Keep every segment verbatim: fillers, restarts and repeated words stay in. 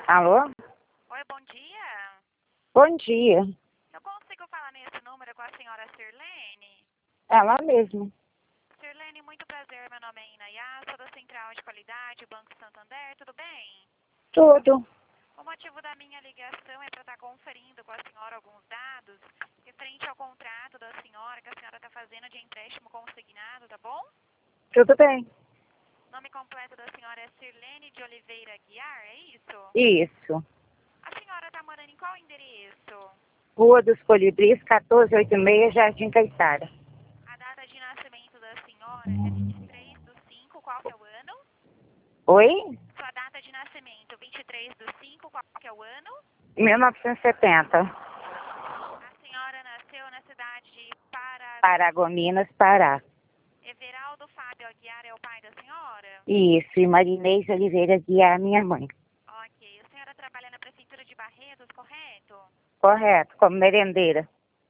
Alô? Oi, bom dia. Bom dia. Eu consigo falar nesse número com a senhora Sirlene? Ela mesma. Sirlene, muito prazer. Meu nome é Inayá, sou da Central de Qualidade, Banco Santander, tudo bem? Tudo. O motivo da minha ligação é para estar conferindo com a senhora alguns dados referente ao contrato da senhora que a senhora está fazendo de empréstimo consignado, tá bom? Tudo bem. O nome completo da senhora é Sirlene de Oliveira Guiar, é isso? Isso. A senhora está morando em qual endereço? Rua dos Colibris, quatorze oitenta e seis, Jardim Caetara. A data de nascimento da senhora é vinte e três do cinco, qual que é o ano? Oi? Sua data de nascimento, vinte e três do cinco, qual que é o ano? mil novecentos e setenta. A senhora nasceu na cidade de Paragominas. Paragominas, Pará. Everaldo Fábio Aguiar é o pai da senhora? Isso. E Marinês Oliveira Guiar, minha mãe. Ok. A senhora trabalha na Prefeitura de Barretos, correto? Correto, como merendeira.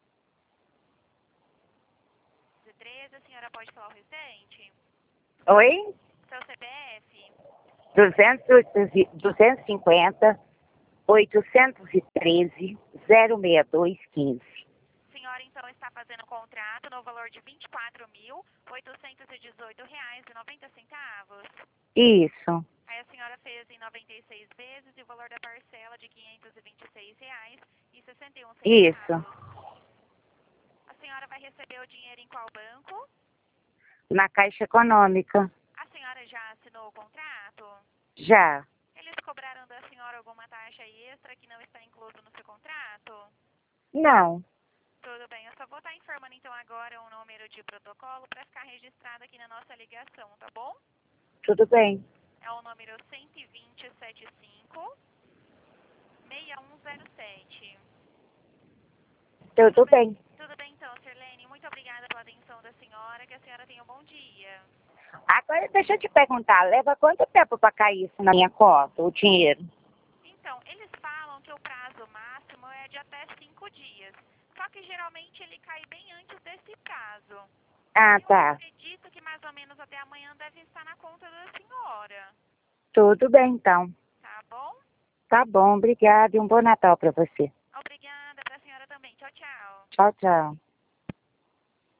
treze, a senhora pode falar o restante? Oi? Seu C P F? duzentos e cinquenta, oitocentos e treze, zero seis dois quinze. A senhora, então, está fazendo um contrato no valor de vinte e quatro mil, oitocentos e dezoito reais e noventa centavos. Isso. Aí a senhora fez em noventa e seis vezes e o valor da parcela de quinhentos e vinte e seis reais e sessenta e um centavos. Isso. A senhora vai receber o dinheiro em qual banco? Na Caixa Econômica. A senhora já assinou o contrato? Já. Eles cobraram da senhora alguma taxa extra que não está incluso no seu contrato? Não. Tudo bem, eu só vou estar informando então agora um número de protocolo para ficar registrado aqui na nossa ligação, tá bom? Tudo bem. É o número um dois zero sete cinco, seis um zero sete. Tudo bem. Tudo bem então, Sirlene. Muito obrigada pela atenção da senhora. Que a senhora tenha um bom dia. Agora, deixa eu te perguntar, leva quanto tempo para cair isso na minha conta, o dinheiro? Então, eles falam que o prazo máximo é de até cinco dias. Só que geralmente ele cai bem antes desse prazo. Ah, Eu tá. acredito que mais ou menos até amanhã deve estar na conta da senhora. Tudo bem, então. Tá bom? Tá bom, obrigada e um bom Natal para você. Obrigada para a senhora também. Tchau, tchau. Tchau, tchau.